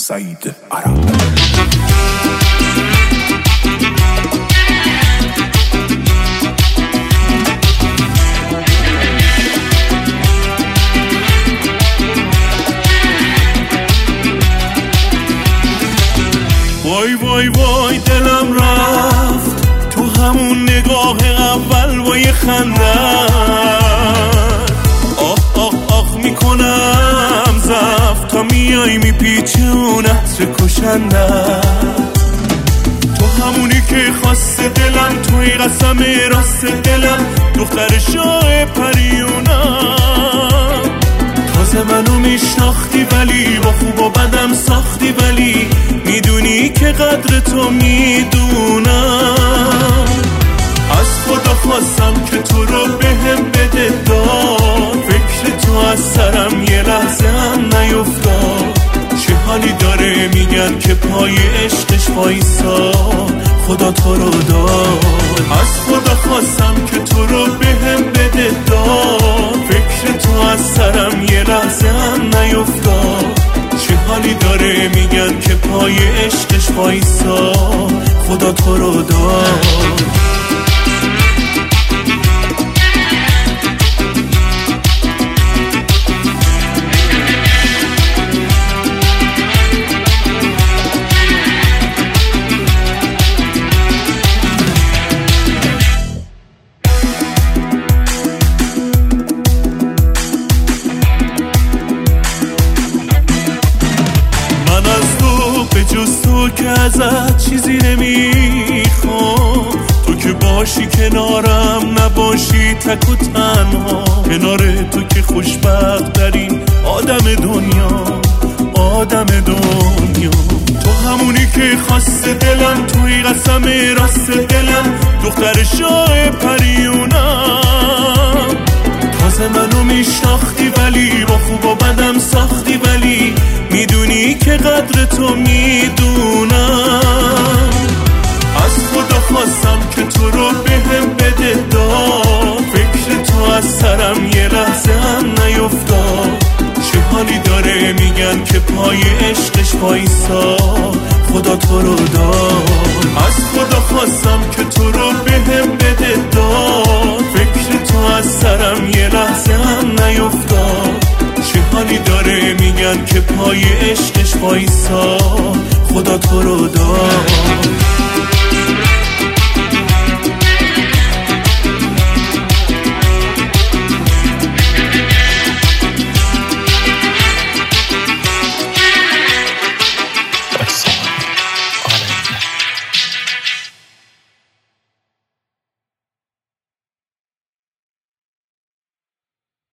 سعید عرب. وای وای وای دلم رفت تو همون نگاه اول با یه خنده. آخ آخ آخ میکنم زفت تا میای میپیچونت کشنده. تو همونی که خواست دلم، توی قسم راست دلم، دختر شاه پریونم. تازه منو میشناختی ولی با خوب و بدم ساختی، ولی میدونی که قدر تو میدونم. از خدا خواستم که تو رو بهم بده داد، فکر تو از سرم یه لحظه هم نیفتاد. چه حالی داره میگن که پای عشقش وایساد، خدا تو رو داد. از خدا خواستم که تو رو بهم بده داد، فکر تو از سرم یه لحظه هم نیفتاد. چه حالی داره میگن که پای عشقش وایساد، خدا تو رو داد. جز تو که ازت چیزی نمیخوام، تو که باشی کنارم، نباشی تک و تنها. کنار تو که خوشبخت ترین آدم دنیا، آدم دنیا. تو همونی که خواست دلم، توی قسم راست دلم، دختر شاه پریونم. تازه منو میشناختی ولی با خوب و بدم ساختی، ولی میدونی که قدر تو میدونم. از خدا خواستم که تو رو بهم بده داد، فکر تو از سرم یه لحظه هم نیفتاد. چه حالی داره میگن که پای عشقش وایساد، خدا تو رو داد. از خدا خواستم که تو رو بهم بده داد، فکر تو از سرم یه لحظه هم نیفتاد. چه حالی داره میگن که پای عشقش وایساد، خدا تو رو داد.